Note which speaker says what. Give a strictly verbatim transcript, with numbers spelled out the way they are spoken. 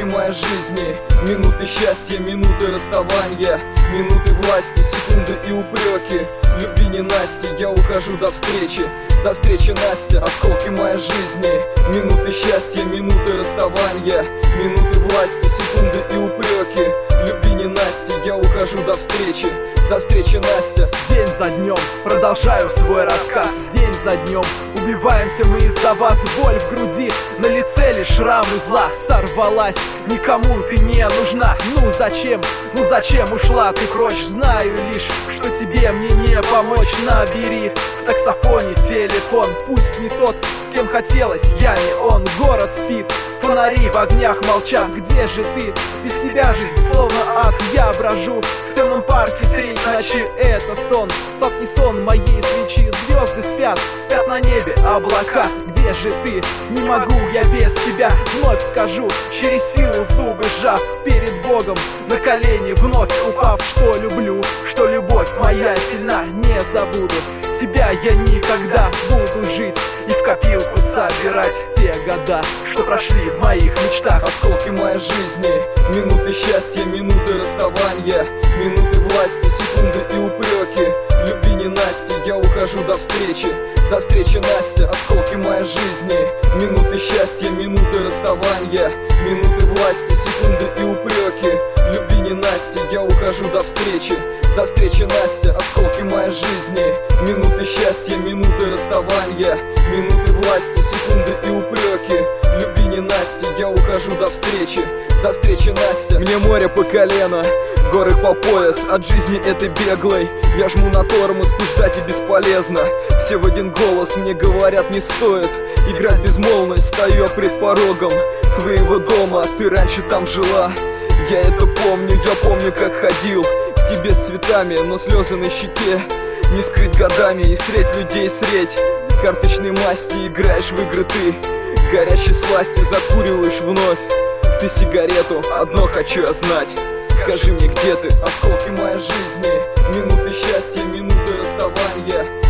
Speaker 1: осколки моей жизни. Минуты счастья, минуты расставания, минуты власти, секунды и упреки. Любви ненасти, я ухожу до встречи. До встречи, Настя, осколки моей жизни. Минуты счастья, минуты расставания, минуты власти, секунды и упреки. Любви ненасти, я ухожу до встречи. До встречи, Настя.
Speaker 2: День за днем продолжаю свой рассказ. День за днем убиваемся мы из-за вас. Боль в груди, на лице лишь шрамы зла. Сорвалась, никому ты не нужна. Ну зачем, ну зачем ушла ты прочь? Знаю лишь, что тебе мне не помочь. Набери в таксофоне телефон. Пусть не тот, с кем хотелось, я не он. Город спит, фонари в огнях молчат. Где же ты? Без тебя жизнь словно ад. Я брожу в темном парке средь ночи. Это сон, сладкий сон моей свечи. Звезды спят, спят на небе облака. Где же ты? Не могу я без тебя. Вновь скажу, через силу зубы сжав, перед Богом на колени вновь упав. Что люблю, что любовь моя сильна. Не забуду тебя я никогда. Буду жить и в копилку собирать те года, что прошли в моих мечтах.
Speaker 1: Осколки моей жизни, минуты счастья, минуты расставания, минуты власти, секунды и упреки. Любви ненасти, я ухожу до встречи. До встречи, Настя, осколки моей жизни. Минуты счастья, минуты расставания, минуты власти, секунды и упреки. Любви ненасти, я ухожу до встречи. До встречи, Настя, осколки моей жизни. Минуты счастья, минуты расставания, минуты власти, секунды и упреки. Любви ненасти, я ухожу до встречи. До встречи, Настя. Мне море по колено, горы по пояс. От жизни этой беглой я жму на тормоз, пусть ждать и бесполезно. Все в один голос мне говорят, не стоит играть безмолвно. Стою пред порогом твоего дома, ты раньше там жила. Я это помню, я помню, как ходил к тебе с цветами, но слезы на щеке не скрыть годами. И средь людей, средь карточной масти играешь в игры ты. Горящей сласти закуриваешь вновь ты сигарету. Одно хочу я знать, скажи мне, где ты? Осколки моей жизни, минуты счастья, минуты расставания,